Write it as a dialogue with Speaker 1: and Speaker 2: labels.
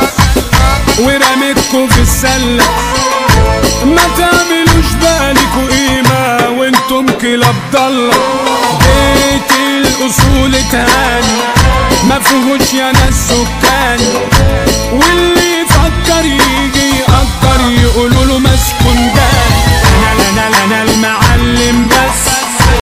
Speaker 1: ورميتكوا في السلة. ما تعملوش بالكوا قيمة وانتم كلاب ضالة. بيت الاصول اتهان ما فيهوش يا ناس سكان.